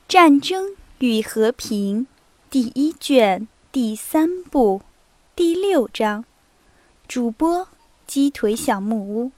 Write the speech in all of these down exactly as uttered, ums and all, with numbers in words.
战争与和平第一卷第三部第六章，主播鸡腿小木屋。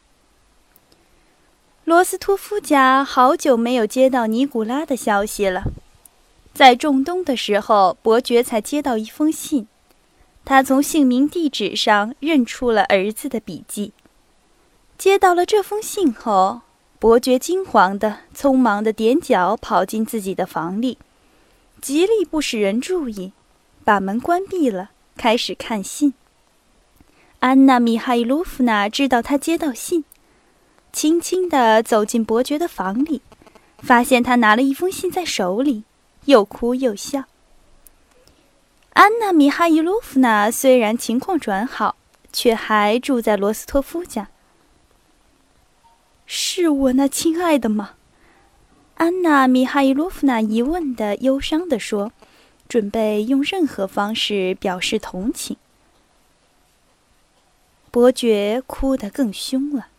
罗斯托夫家好久没有接到尼古拉的消息了。在仲冬的时候，伯爵才接到一封信，他从姓名地址上认出了儿子的笔迹。接到了这封信后，伯爵惊慌地、匆忙地踮脚跑进自己的房里，极力不使人注意，把门关闭了，开始看信。安娜·米哈伊洛夫娜知道他接到信，轻轻地走进伯爵的房里，发现他拿了一封信在手里，又哭又笑。安娜·米哈伊洛夫娜虽然情况转好，却还住在罗斯托夫家。是我那亲爱的吗？安娜·米哈伊洛夫娜疑问地、忧伤地说，准备用任何方式表示同情。伯爵哭得更凶了。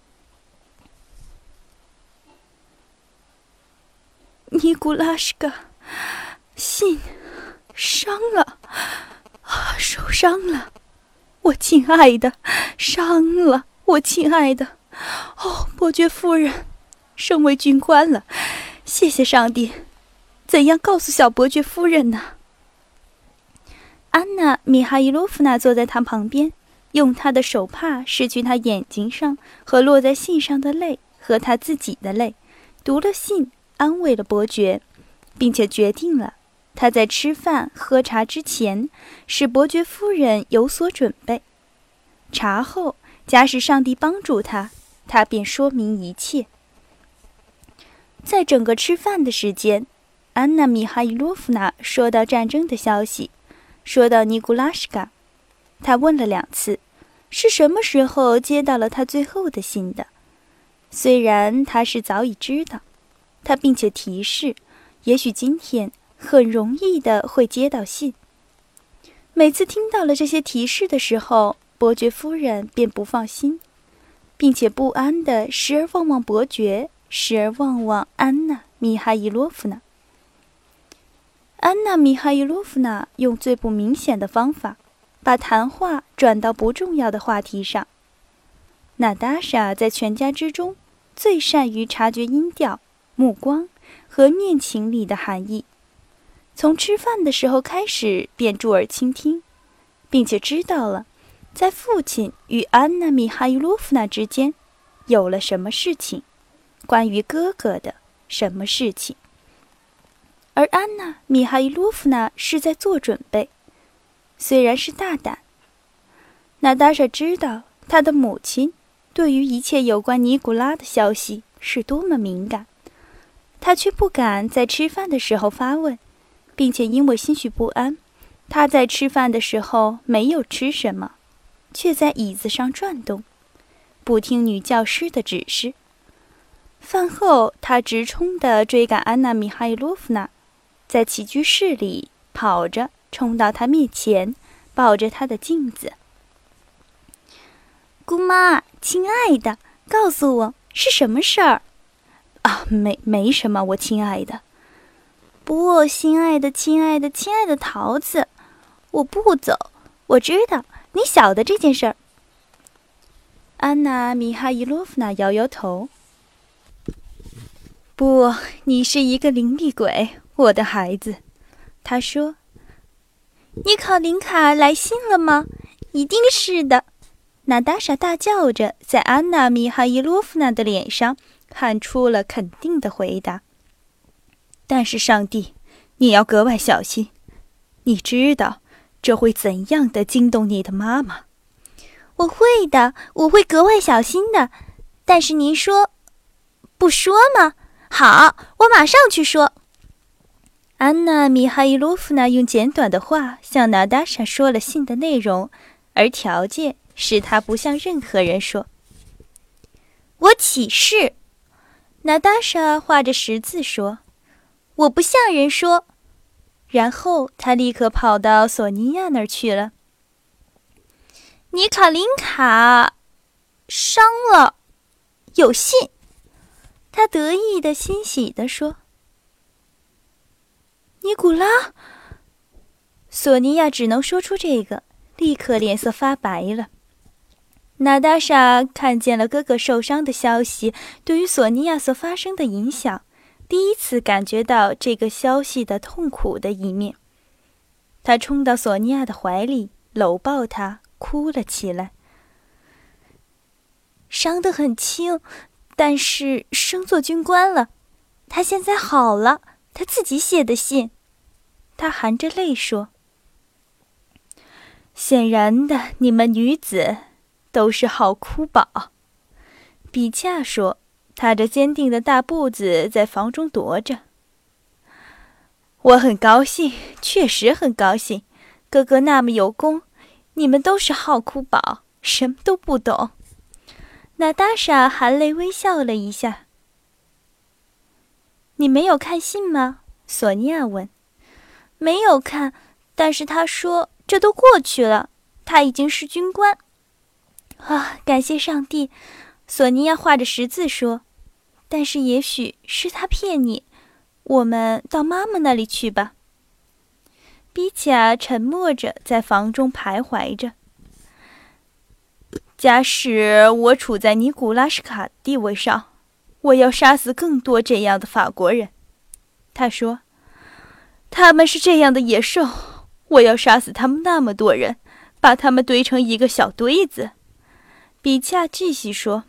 尼古拉什卡，信伤了，受伤了，我亲爱的，伤了，我亲爱的。哦，伯爵夫人，升为军官了，谢谢上帝。怎样告诉小伯爵夫人呢？安娜·米哈伊洛夫娜坐在他旁边，用她的手帕拭去他眼睛上和落在信上的泪和他自己的泪，读了信，安慰了伯爵，并且决定了他在吃饭喝茶之前使伯爵夫人有所准备，茶后假使上帝帮助他，他便说明一切。在整个吃饭的时间，安娜·米哈伊洛夫娜说到战争的消息，说到尼古拉什卡。他问了两次，是什么时候接到了他最后的信的。虽然他是早已知道，他并且提示，也许今天很容易的会接到信。每次听到了这些提示的时候，伯爵夫人便不放心，并且不安地时而望望伯爵，时而望望安娜·米哈伊洛夫娜。安娜·米哈伊洛夫娜用最不明显的方法，把谈话转到不重要的话题上。娜达莎在全家之中最善于察觉音调、目光和念情里的含义，从吃饭的时候开始便注耳倾听，并且知道了在父亲与安娜·米哈伊洛夫娜之间有了什么事情，关于哥哥的什么事情。而安娜·米哈伊洛夫娜是在做准备，虽然是大胆。娜达莎知道她的母亲对于一切有关尼古拉的消息是多么敏感，她却不敢在吃饭的时候发问，并且因为心绪不安，她在吃饭的时候没有吃什么，却在椅子上转动，不听女教师的指示。饭后，她直冲地追赶安娜·米哈伊洛夫娜，在起居室里跑着冲到她面前，抱着她的镜子。姑妈，亲爱的，告诉我是什么事儿？啊，没没什么，我亲爱的。不，心爱的，亲爱的，亲爱的桃子，我不走，我知道你晓得这件事儿。安娜·米哈伊洛夫娜摇摇头。不，你是一个灵力鬼，我的孩子。她说。尼考林卡来信了吗？一定是的。娜达莎大叫着，在安娜·米哈伊洛夫娜的脸上喊出了肯定的回答。但是上帝，你要格外小心，你知道这会怎样的惊动你的妈妈。我会的，我会格外小心的。但是您说不说吗？好，我马上去说。安娜·米哈伊洛夫娜用简短的话向娜达莎说了信的内容，而条件是她不向任何人说。我起誓，娜达莎画着十字说，我不向人说。然后她立刻跑到索尼娅那儿去了。尼卡林卡伤了，有信。他得意的欣喜地说。 尼古拉。索尼娅只能说出这个，立刻脸色发白了。娜达莎看见了哥哥受伤的消息对于索尼娅所发生的影响，第一次感觉到这个消息的痛苦的一面。她冲到索尼娅的怀里，搂抱她，哭了起来。伤得很轻，但是升做军官了。他现在好了，他自己写的信。他含着泪说：显然的，你们女子都是好哭宝。比恰说，踏着坚定的大步子在房中踱着。我很高兴，确实很高兴。哥哥那么有功，你们都是好哭宝，什么都不懂。娜达莎含泪微笑了一下。你没有看信吗？索尼娅问。没有看，但是他说这都过去了，他已经是军官。啊，感谢上帝！索尼娅画着十字说。但是也许是他骗你，我们到妈妈那里去吧。比卡沉默着在房中徘徊着。假使我处在尼古拉什卡地位上，我要杀死更多这样的法国人。他说，他们是这样的野兽，我要杀死他们那么多人，把他们堆成一个小堆子。比恰继续说，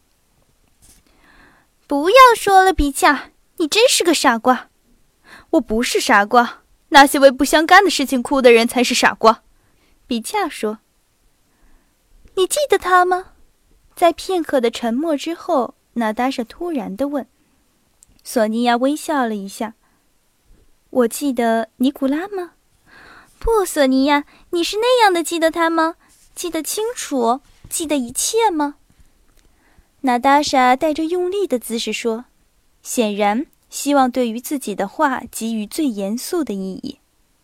不要说了，比恰，你真是个傻瓜。我不是傻瓜，那些为不相干的事情哭的人才是傻瓜。比恰说。你记得他吗？在片刻的沉默之后，娜达莎突然地问。索尼娅微笑了一下。我记得尼古拉吗？不，索尼娅，你是那样的记得他吗？记得清楚，记得一切吗？娜达莎带着用力的姿势说，显然希望对于自己的话给予最严肃的意义。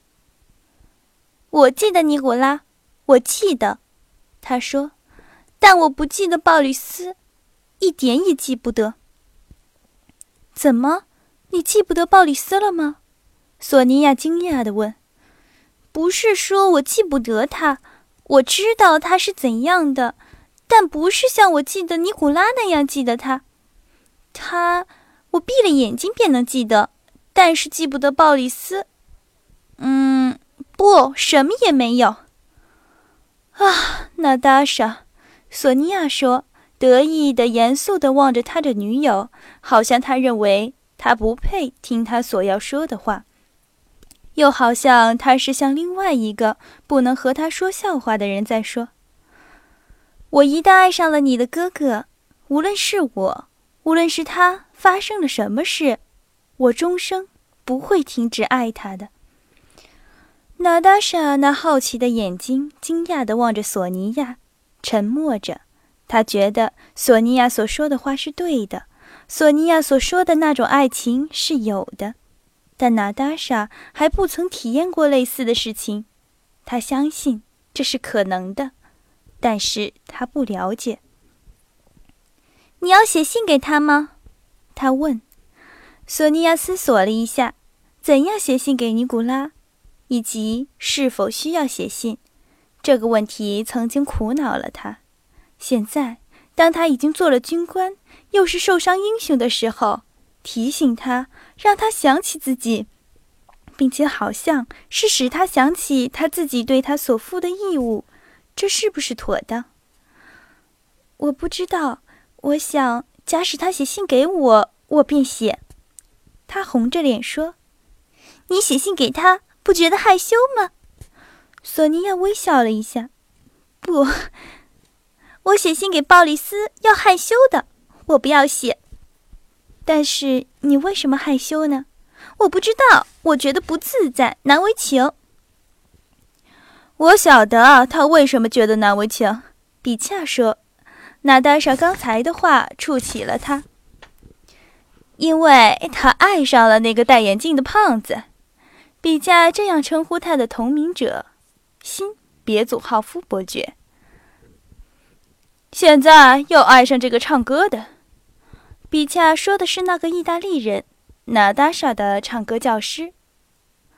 我记得尼古拉，我记得。他说，但我不记得鲍里斯，一点也记不得。怎么，你记不得鲍里斯了吗？索尼娅惊讶地问。不是说我记不得他，我知道他是怎样的，但不是像我记得尼古拉那样记得他。他，我闭了眼睛便能记得，但是记不得鲍里斯。嗯，不，什么也没有。啊，娜达莎，索尼娅说，得意的、严肃地望着他的女友，好像他认为他不配听他所要说的话，又好像他是向另外一个不能和他说笑话的人在说。我一旦爱上了你的哥哥，无论是我，无论是他，发生了什么事，我终生不会停止爱他的。娜达莎那好奇的眼睛惊讶地望着索尼娅，沉默着。她觉得索尼娅所说的话是对的，索尼娅所说的那种爱情是有的，但娜达莎还不曾体验过类似的事情。她相信这是可能的，但是她不了解。你要写信给他吗？她问。索尼娅思索了一下，怎样写信给尼古拉，以及是否需要写信，这个问题曾经苦恼了他。现在当他已经做了军官，又是受伤英雄的时候，提醒他，让他想起自己，并且好像是使他想起他自己对他所负的义务，这是不是妥当？我不知道，我想假使他写信给我，我便写。他红着脸说。你写信给他不觉得害羞吗？索尼娅微笑了一下。不，我写信给鲍里斯要害羞的，我不要写。但是你为什么害羞呢？我不知道，我觉得不自在，难为情。我晓得他为什么觉得难为情，比恰说。娜达莎刚才的话触起了他，因为他爱上了那个戴眼镜的胖子。比恰这样称呼他的同名者，新别祖浩夫伯爵。现在又爱上这个唱歌的。比恰说的是那个意大利人，娜达莎的唱歌教师。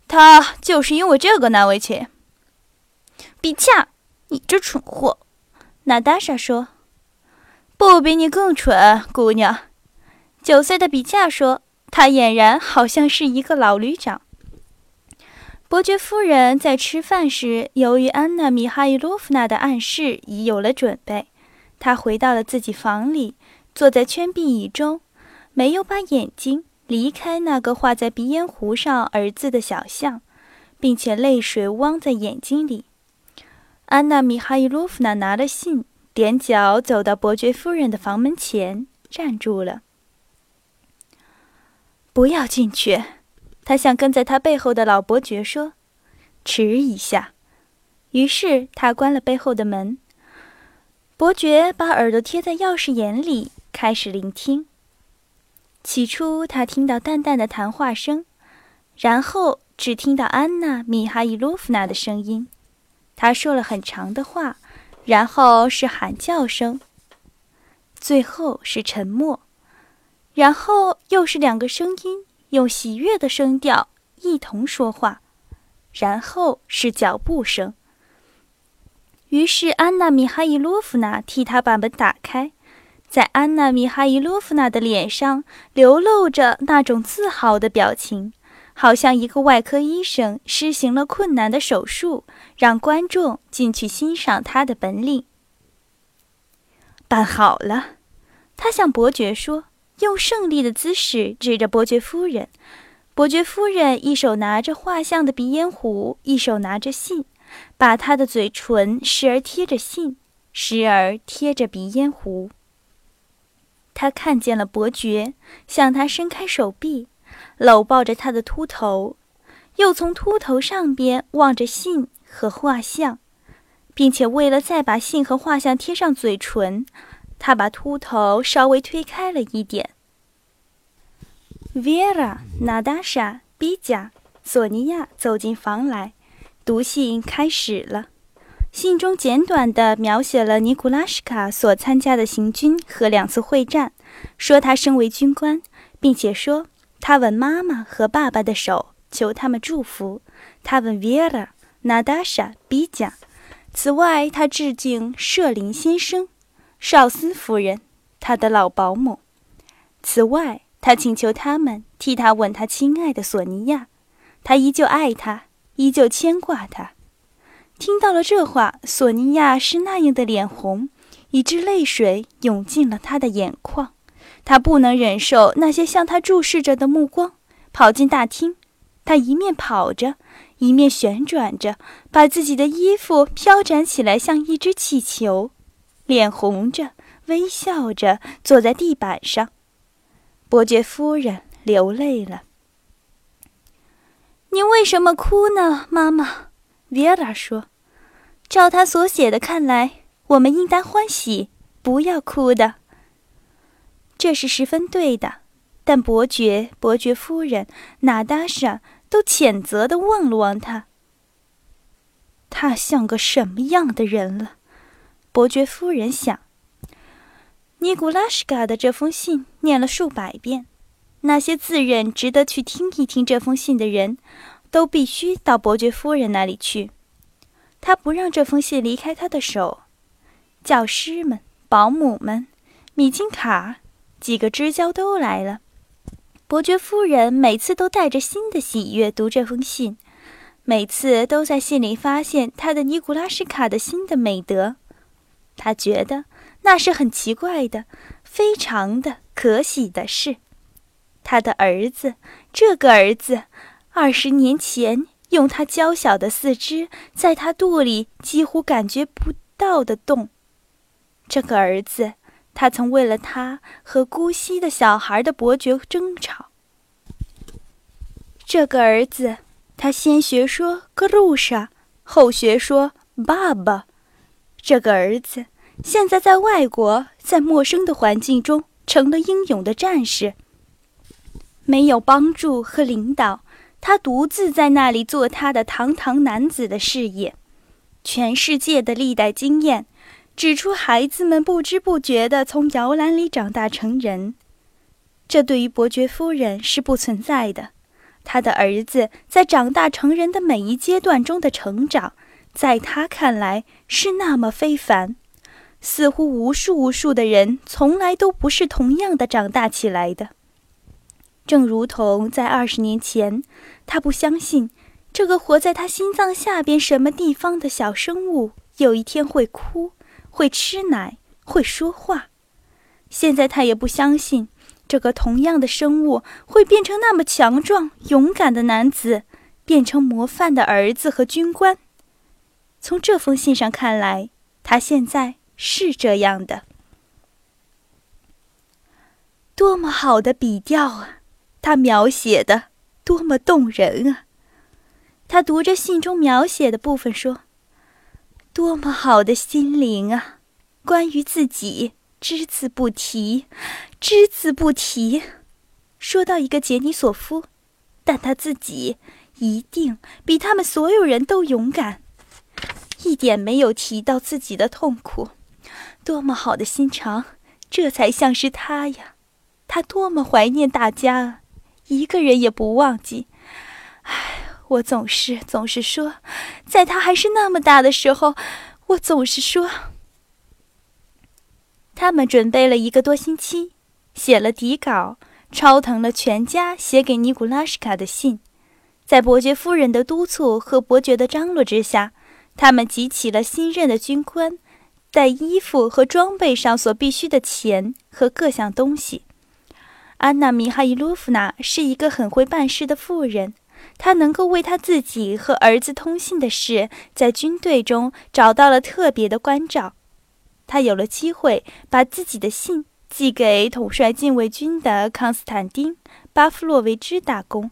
他就是因为这个难为情。比恰，你这蠢货，娜达莎说。不比你更蠢，姑娘。九岁的比恰说，他俨然好像是一个老旅长。伯爵夫人在吃饭时，由于安娜·米哈伊洛夫娜的暗示，已有了准备。她回到了自己房里，坐在圈壁椅中，没有把眼睛离开那个画在鼻烟壶上儿子的小像，并且泪水汪在眼睛里。安娜·米哈伊洛夫娜拿了信，踮脚走到伯爵夫人的房门前，站住了。不要进去，他向跟在他背后的老伯爵说，迟一下。于是他关了背后的门。伯爵把耳朵贴在钥匙眼里，开始聆听。起初他听到淡淡的谈话声，然后只听到安娜·米哈伊洛夫娜的声音。她说了很长的话，然后是喊叫声，最后是沉默，然后又是两个声音用喜悦的声调一同说话，然后是脚步声。于是安娜·米哈伊洛夫娜替他把门打开，在安娜·米哈伊洛夫娜的脸上流露着那种自豪的表情，好像一个外科医生施行了困难的手术，让观众进去欣赏他的本领。办好了，他向伯爵说，用胜利的姿势指着伯爵夫人。伯爵夫人一手拿着画像的鼻烟壶，一手拿着信，把她的嘴唇时而贴着信，时而贴着鼻烟壶。他看见了伯爵，向他伸开手臂，搂抱着他的秃头，又从秃头上边望着信和画像，并且为了再把信和画像贴上嘴唇，他把秃头稍微推开了一点。Vera、娜达莎、比贾、索尼娅走进房来，读信开始了。信中简短地描写了尼古拉什卡所参加的行军和两次会战，说他身为军官，并且说他吻妈妈和爸爸的手，求他们祝福。他吻 Vera、娜达莎、比贾。此外，他致敬舍林先生、绍斯夫人，他的老保姆。此外，他请求他们替他吻他亲爱的索尼娅，他依旧爱她，依旧牵挂她。听到了这话，索尼娅是那样的脸红，以致泪水涌进了她的眼眶。她不能忍受那些向她注视着的目光，跑进大厅。她一面跑着，一面旋转着，把自己的衣服飘展起来，像一只气球，脸红着，微笑着坐在地板上。伯爵夫人流泪了。你为什么哭呢，妈妈？维尔拉说，照他所写的看来，我们应当欢喜，不要哭的。这是十分对的，但伯爵、伯爵夫人、娜达莎都谴责地望了望他。他像个什么样的人了？伯爵夫人想。尼古拉什卡的这封信念了数百遍，那些自认值得去听一听这封信的人，都必须到伯爵夫人那里去。他不让这封信离开他的手。教师们、保姆们、米金卡几个知交都来了。伯爵夫人每次都带着新的喜悦读这封信，每次都在信里发现他的尼古拉什卡的新的美德。他觉得那是很奇怪的，非常的可喜的事。他的儿子，这个儿子，二十年前用他娇小的四肢在他肚里几乎感觉不到的动。这个儿子，他曾为了他和姑息的小孩的伯爵争吵。这个儿子，他先学说格鲁莎，后学说爸爸。这个儿子现在在外国，在陌生的环境中成了英勇的战士。没有帮助和领导，他独自在那里做他的堂堂男子的事业。全世界的历代经验指出，孩子们不知不觉地从摇篮里长大成人。这对于伯爵夫人是不存在的， 他的儿子在长大成人的每一阶段中的成长，在他看来是那么非凡，似乎无数无数的人从来都不是同样的长大起来的。正如同在二十年前，他不相信这个活在他心脏下边什么地方的小生物有一天会哭，会吃奶，会说话。现在他也不相信这个同样的生物会变成那么强壮勇敢的男子，变成模范的儿子和军官。从这封信上看来，他现在是这样的。多么好的笔调啊，他描写的多么动人啊。他读着信中描写的部分说，多么好的心灵啊，关于自己只字不提，只字不提。说到一个杰尼索夫，但他自己一定比他们所有人都勇敢，一点没有提到自己的痛苦。多么好的心肠，这才像是他呀。他多么怀念大家啊，一个人也不忘记。唉，我总是总是说，在他还是那么大的时候，我总是说。他们准备了一个多星期，写了底稿，抄腾了全家写给尼古拉什卡的信。在伯爵夫人的督促和伯爵的张罗之下，他们集齐了新任的军官在衣服和装备上所必需的钱和各项东西。安娜·米哈伊洛夫娜是一个很会办事的妇人，她能够为她自己和儿子通信的事，在军队中找到了特别的关照。她有了机会把自己的信寄给统帅禁卫军的康斯坦丁·巴夫洛维兹大公。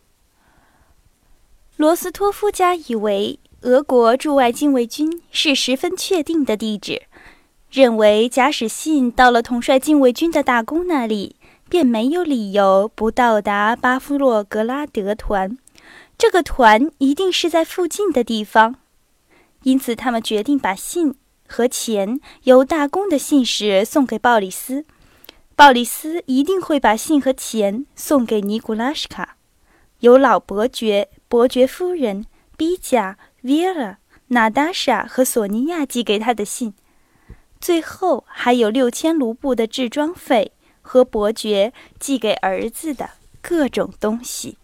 罗斯托夫家以为俄国驻外禁卫军是十分确定的地址，认为假使信到了统帅禁卫军的大公那里，便没有理由不到达巴夫洛格拉德团，这个团一定是在附近的地方。因此他们决定把信和钱由大公的信使送给鲍里斯，鲍里斯一定会把信和钱送给尼古拉什卡，由老伯爵、伯爵夫人、比贾、维拉、娜达莎和索尼娅寄给他的信，最后还有六千卢布的制装费和伯爵寄给儿子的各种东西。